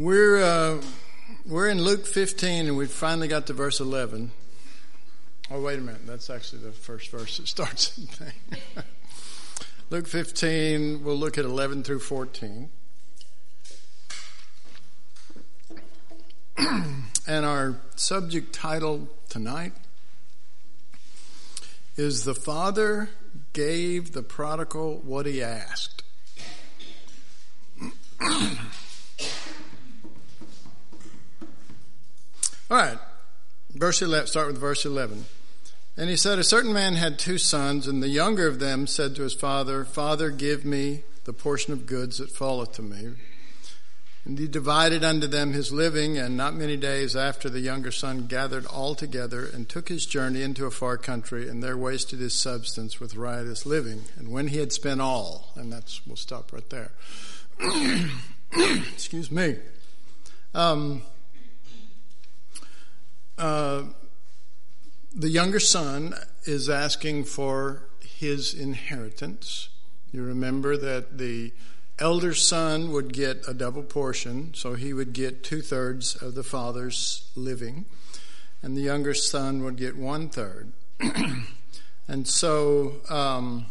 We're in Luke 15, and we finally got to verse 11. Oh, wait a minute. That's actually the first verse that starts the thing. Luke 15, we'll look at 11 through 14. And our subject title tonight is "The Father Gave the Prodigal What He Asked." All right, start with verse 11. And he said, "A certain man had 2 sons, and the younger of them said to his father, 'Father, give me the portion of goods that falleth to me.' And he divided unto them his living, and not many days after the younger son gathered all together and took his journey into a far country, and there wasted his substance with riotous living. And when he had spent all," and we'll stop right there. Excuse me. The younger son is asking for his inheritance. You remember that the elder son would get a double portion, so he would get 2/3 of the father's living, and the younger son would get 1/3. And so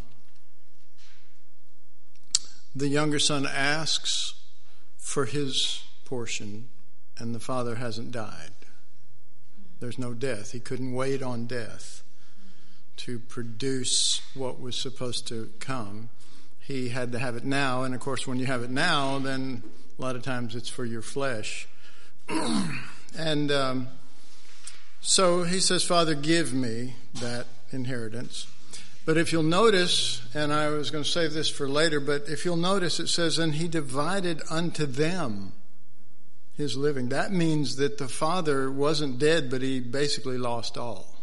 the younger son asks for his portion, and the father hasn't died. There's no death. He couldn't wait on death to produce what was supposed to come. He had to have it now, and of course when you have it now, then a lot of times it's for your flesh. And so he says, "Father, give me that inheritance." But if you'll notice, and I was going to save this for later, but if you'll notice, it says, "And he divided unto them his living." That means that the father wasn't dead, but he basically lost all.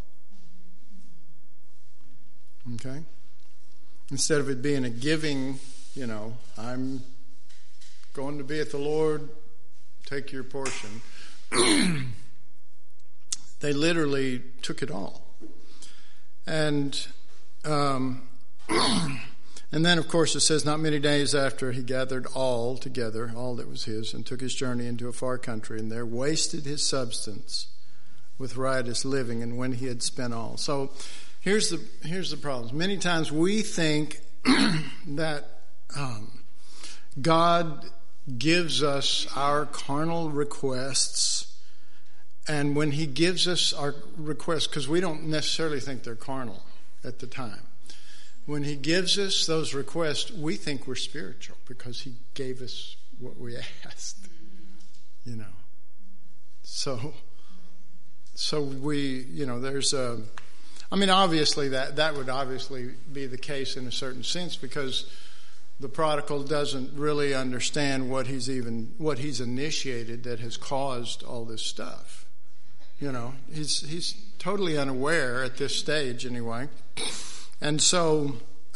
Okay? Instead of it being a giving, I'm going to be at the Lord, take your portion. They literally took it all. And then, of course, it says, not many days after he gathered all together, all that was his, and took his journey into a far country, and there wasted his substance with riotous living, and when he had spent all. So here's the problem. Many times we think that God gives us our carnal requests, and when he gives us our requests, because we don't necessarily think they're carnal at the time. When he gives us those requests, we think we're spiritual because he gave us what we asked, So we, there's obviously that would obviously be the case in a certain sense, because the prodigal doesn't really understand what he's initiated that has caused all this stuff. He's totally unaware at this stage anyway. And so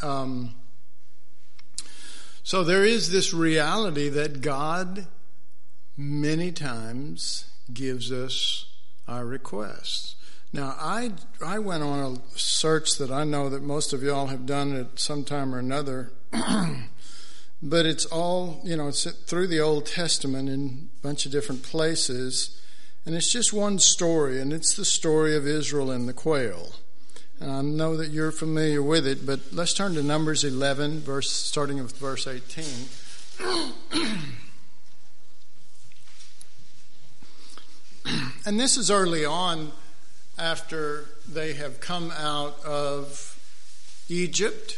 there is this reality that God many times gives us our requests. Now, I went on a search that I know that most of y'all have done at some time or another, but it's all, it's through the Old Testament in a bunch of different places, and it's just one story, and it's the story of Israel and the quail. And I know that you're familiar with it, but let's turn to Numbers 11, starting with verse 18. And this is early on after they have come out of Egypt.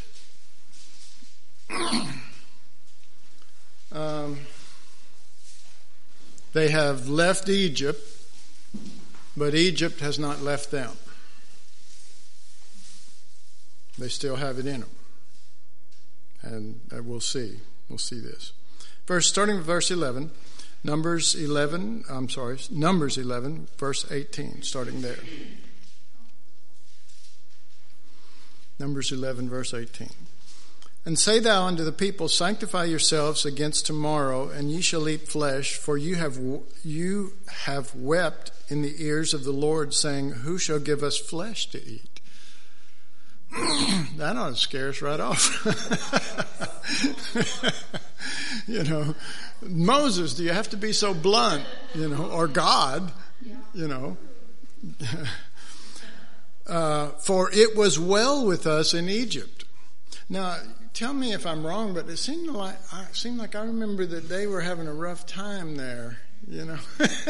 They have left Egypt, but Egypt has not left them. They still have it in them. And we'll see. We'll see this. Starting with verse 11. Numbers 11, verse 18, starting there. Numbers 11, verse 18. "And say thou unto the people, Sanctify yourselves against tomorrow, and ye shall eat flesh, for you have wept in the ears of the Lord, saying, Who shall give us flesh to eat? That ought to scare us right off. You know, Moses, do you have to be so blunt? You know, or God, you know. For it was well with us in Egypt. Now, tell me if I'm wrong, but it seemed like I remember that they were having a rough time there, you know.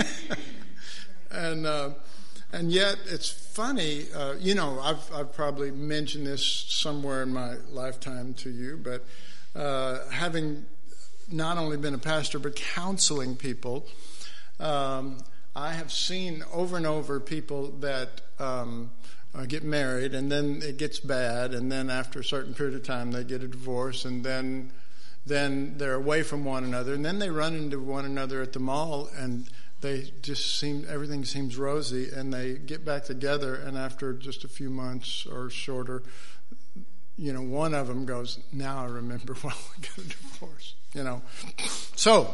And yet it's funny, you know, I've probably mentioned this somewhere in my lifetime to you, but having not only been a pastor but counseling people, I have seen over and over people that get married and then it gets bad, and then after a certain period of time they get a divorce, and then they're away from one another, and then they run into one another at the mall, and they just everything seems rosy, and they get back together, and after just a few months or shorter, you know, one of them goes, now I remember why we got a divorce, you know. So,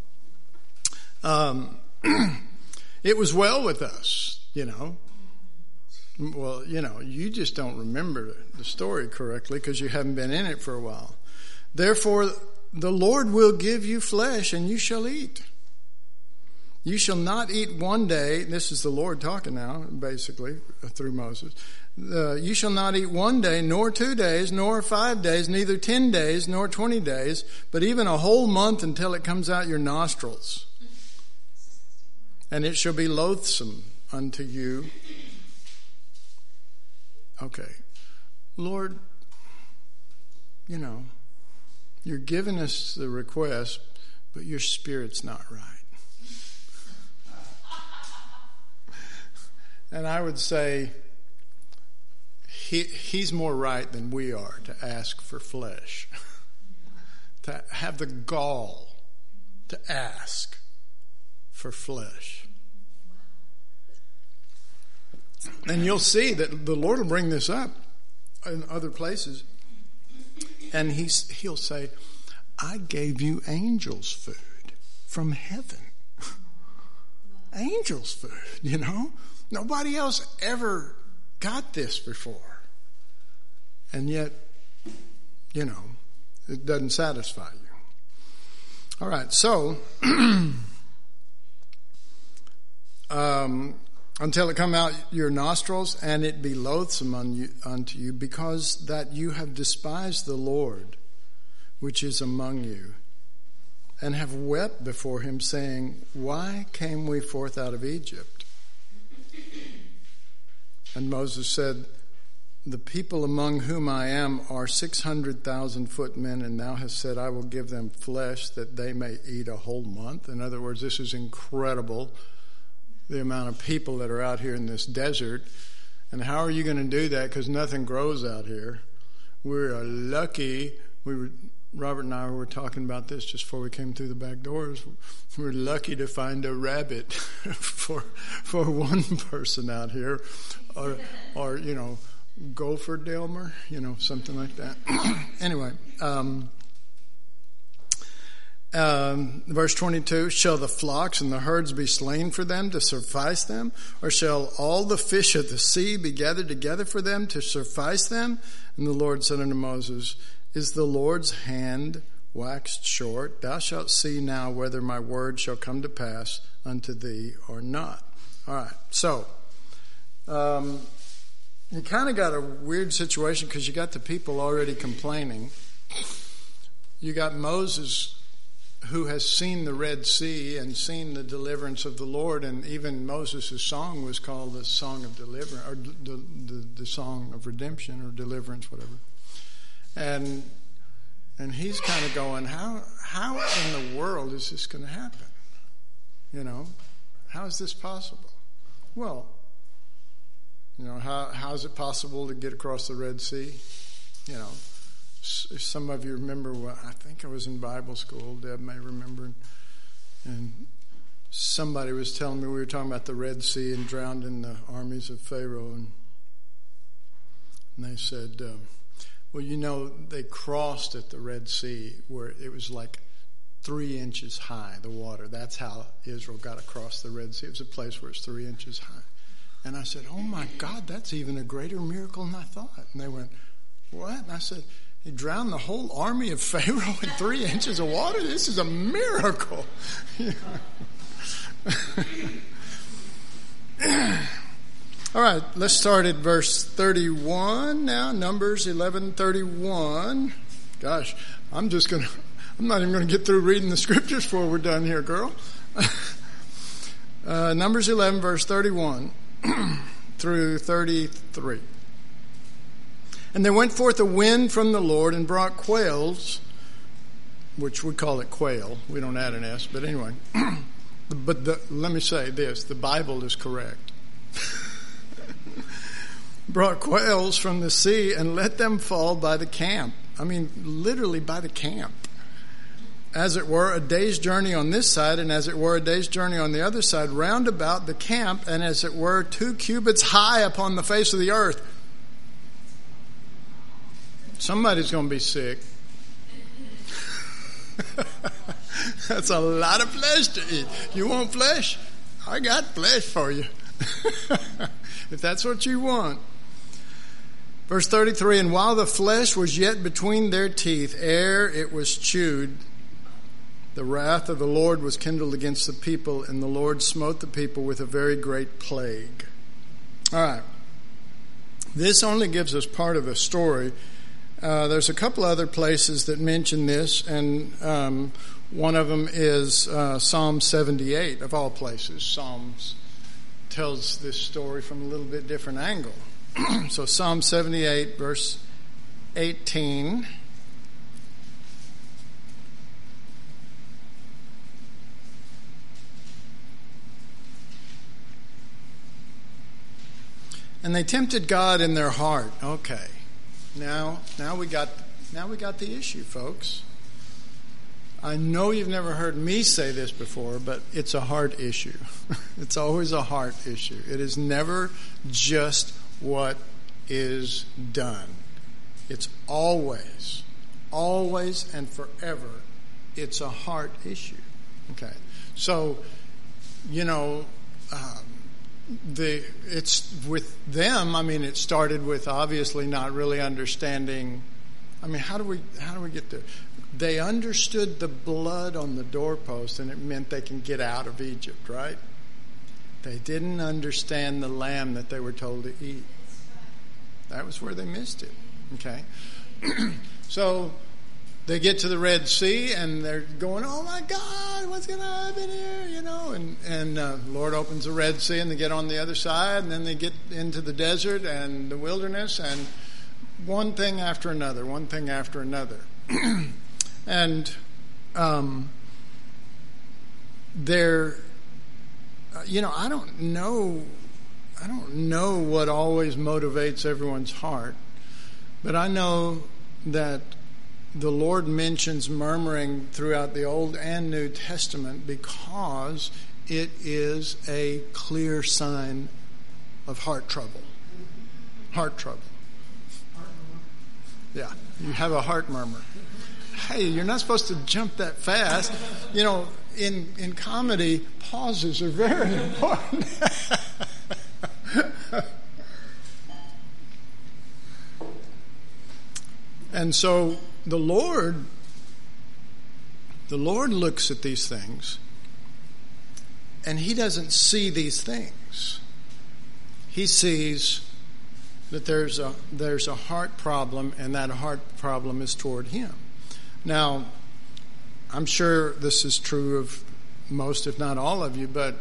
it was well with us, you know. Well, you know, you just don't remember the story correctly because you haven't been in it for a while. Therefore, the Lord will give you flesh, and you shall eat. You shall not eat one day. This is the Lord talking now, basically, through Moses. You shall not eat one day, nor 2 days, nor 5 days, neither 10 days, nor 20 days, but even a whole month until it comes out your nostrils. And it shall be loathsome unto you. Okay. Lord, you know, you're giving us the request, but your spirit's not right. And I would say he's more right than we are to ask for flesh, to have the gall to ask for flesh. And you'll see that the Lord will bring this up in other places, and he'll say, I gave you angels' food from heaven. Angels' food, you know? Nobody else ever got this before. And yet, you know, it doesn't satisfy you. All right, so until it come out your nostrils, and it be loathsome unto you, because that you have despised the Lord, which is among you, and have wept before him, saying, why came we forth out of Egypt? And Moses said, the people among whom I am are 600,000 footmen, and thou hast said, I will give them flesh that they may eat a whole month. In other words, this is incredible, the amount of people that are out here in this desert. And how are you going to do that? Because nothing grows out here. We're lucky. Robert and I were talking about this just before we came through the back doors. We're lucky to find a rabbit for one person out here, or you know, gopher Delmer, you know, something like that. Anyway, verse 22, shall the flocks and the herds be slain for them to suffice them? Or shall all the fish of the sea be gathered together for them to suffice them? And the Lord said unto Moses, is the Lord's hand waxed short? Thou shalt see now whether my word shall come to pass unto thee or not. All right, so you kind of got a weird situation because you got the people already complaining. You got Moses, who has seen the Red Sea and seen the deliverance of the Lord, and even Moses' song was called the Song of Deliverance, or the Song of Redemption, or Deliverance, whatever. And he's kind of going, how in the world is this going to happen? You know, how is this possible? Well, you know, how is it possible to get across the Red Sea? You know, if some of you remember, I think I was in Bible school, Deb may remember, and somebody was telling me, we were talking about the Red Sea and drowned in the armies of Pharaoh, and they said, well, you know, they crossed at the Red Sea where it was like 3 inches high, the water. That's how Israel got across the Red Sea. It was a place where it's 3 inches high. And I said, oh my God, that's even a greater miracle than I thought. And they went, what? And I said, He drowned the whole army of Pharaoh in 3 inches of water. This is a miracle. All right, let's start at verse 31 now. Numbers 11:31. Gosh, I'm not even going to get through reading the scriptures before we're done here, girl. Numbers 11, verse 31 through 33. And there went forth a wind from the Lord and brought quails, which we call it quail. We don't add an S, but anyway. Let me say this, the Bible is correct. Brought quails from the sea and let them fall by the camp. I mean, literally by the camp. As it were, a day's journey on this side, and as it were, a day's journey on the other side, round about the camp, and as it were, 2 cubits high upon the face of the earth. Somebody's going to be sick. That's a lot of flesh to eat. You want flesh? I got flesh for you. If that's what you want. Verse 33, and while the flesh was yet between their teeth, ere it was chewed, the wrath of the Lord was kindled against the people, and the Lord smote the people with a very great plague. All right. This only gives us part of the story. There's a couple other places that mention this, and one of them is Psalm 78, of all places. Psalms tells this story from a little bit different angle. So Psalm 78, verse 18. And they tempted God in their heart. Okay. Now we got the issue, folks. I know you've never heard me say this before, but it's a heart issue. It's always a heart issue. It is never just what is done. It's always and forever, it's a heart issue. Okay. So, it's with them. I mean, it started with obviously not really understanding. I mean, how do we get there? They understood the blood on the doorpost, and it meant they can get out of Egypt, right? They didn't understand the lamb that they were told to eat. That was where they missed it. Okay, so they get to the Red Sea, and they're going, "Oh my God, what's going to happen here?" And Lord opens the Red Sea, and they get on the other side, and then they get into the desert and the wilderness, and one thing after another. And they're, I don't know what always motivates everyone's heart, but I know that the Lord mentions murmuring throughout the Old and New Testament because it is a clear sign of heart trouble. Heart trouble. Yeah, you have a heart murmur. Hey, you're not supposed to jump that fast. In comedy, pauses are very important. And so the Lord looks at these things, and he doesn't see these things. He sees that there's a heart problem, and that heart problem is toward him. Now, I'm sure this is true of most, if not all of you, but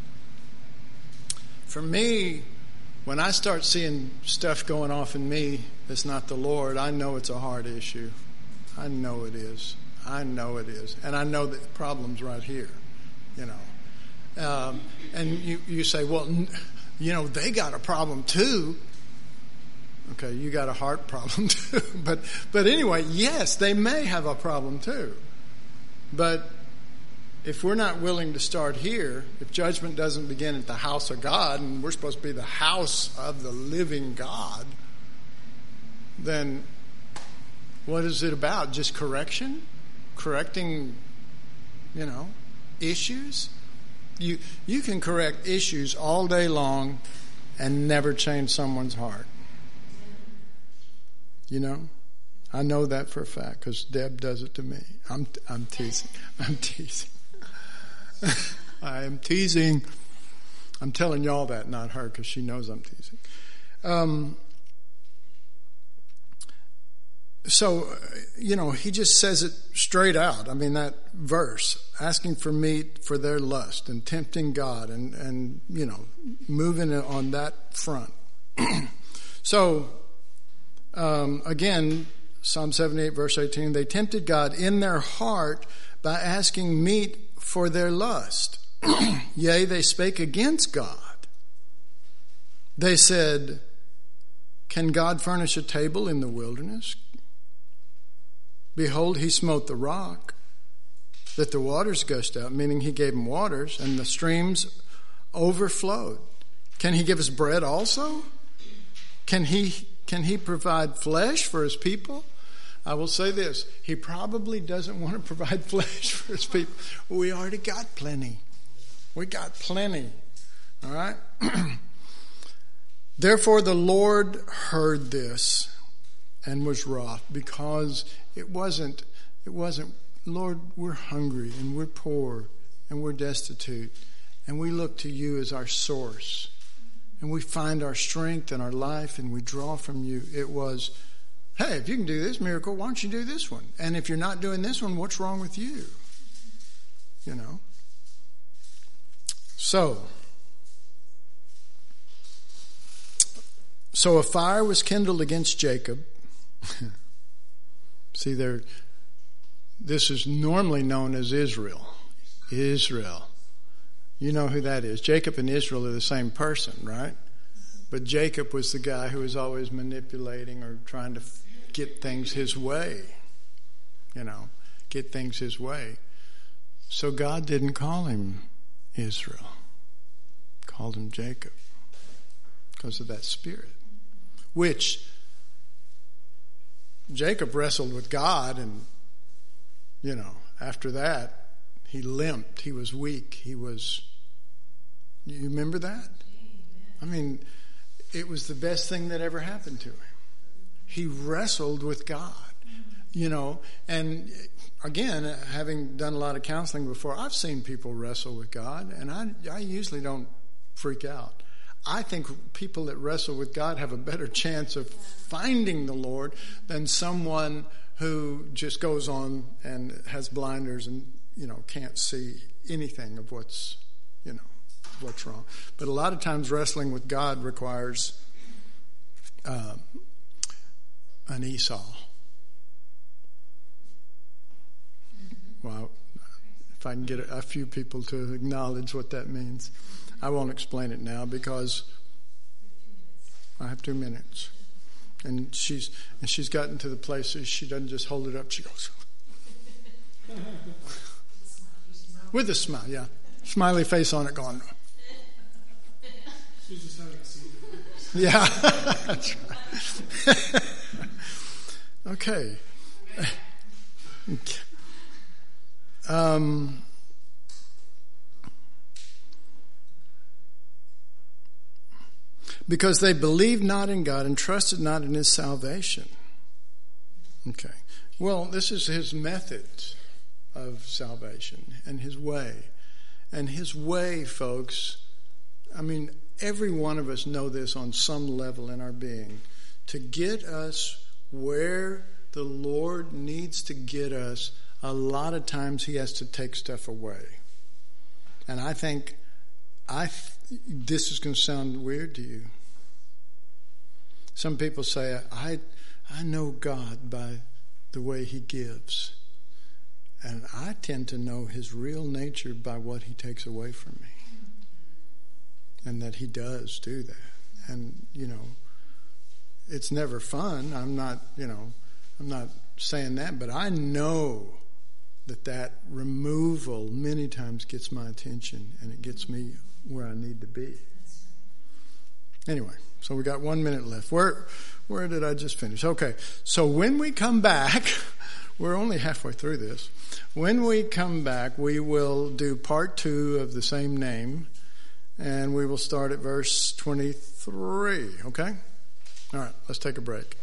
for me, when I start seeing stuff going off in me that's not the Lord, I know it's a heart issue. I know it is. And I know that the problem's right here, And you say, well, they got a problem too. Okay, you got a heart problem too. But anyway, yes, they may have a problem too. But if we're not willing to start here, if judgment doesn't begin at the house of God, and we're supposed to be the house of the living God, then what is it about? Just correction? Correcting, issues? You can correct issues all day long and never change someone's heart. I know that for a fact because Deb does it to me. I'm teasing. I'm teasing. I am teasing. I'm telling y'all that, not her, because she knows I'm teasing. So, he just says it straight out. I mean, that verse, asking for meat for their lust and tempting God and moving on that front. So, again, Psalm 78, verse 18, they tempted God in their heart by asking meat for their lust. Yea, they spake against God. They said, can God furnish a table in the wilderness? Behold, he smote the rock, that the waters gushed out, meaning he gave them waters, and the streams overflowed. Can he give us bread also? Can he provide flesh for his people? I will say this, he probably doesn't want to provide flesh for his people. We already got plenty. We got plenty. All right? Therefore the Lord heard this and was wroth, because it wasn't, Lord, we're hungry and we're poor and we're destitute, and we look to you as our source, and we find our strength and our life and we draw from you. It was, hey, if you can do this miracle, why don't you do this one? And if you're not doing this one, what's wrong with you? So a fire was kindled against Jacob. See, this is normally known as Israel. Israel. You know who that is. Jacob and Israel are the same person, right? But Jacob was the guy who was always manipulating or trying to get things his way. Get things his way. So God didn't call him Israel. Called him Jacob. Because of that spirit. Which Jacob wrestled with God, and, after that, he limped. He was weak. You remember that? I mean, it was the best thing that ever happened to him. He wrestled with God, and again, having done a lot of counseling before, I've seen people wrestle with God, and I usually don't freak out. I think people that wrestle with God have a better chance of finding the Lord than someone who just goes on and has blinders and, can't see anything of what's wrong. But a lot of times wrestling with God requires an Esau. Well, if I can get a few people to acknowledge what that means. I won't explain it now because I have 2 minutes. And she's gotten to the place where she doesn't just hold it up, she goes. With a smile, yeah. Smiley face on it going. She's just having a seat. Yeah. That's right. Okay. Because they believed not in God and trusted not in his salvation. Okay. Well, this is his method of salvation and his way. And his way, folks, I mean, every one of us know this on some level in our being. To get us where the Lord needs to get us, a lot of times he has to take stuff away. And I think this is going to sound weird to you. Some people say, I know God by the way he gives. And I tend to know his real nature by what he takes away from me. And that he does do that. And, it's never fun. I'm not saying that, but I know that removal many times gets my attention and it gets me where I need to be. Anyway, so we got 1 minute left. Where did I just finish? Okay, so when we come back, we're only halfway through this. When we come back, we will do part 2 of the same name, and we will start at verse 23, okay? All right, let's take a break.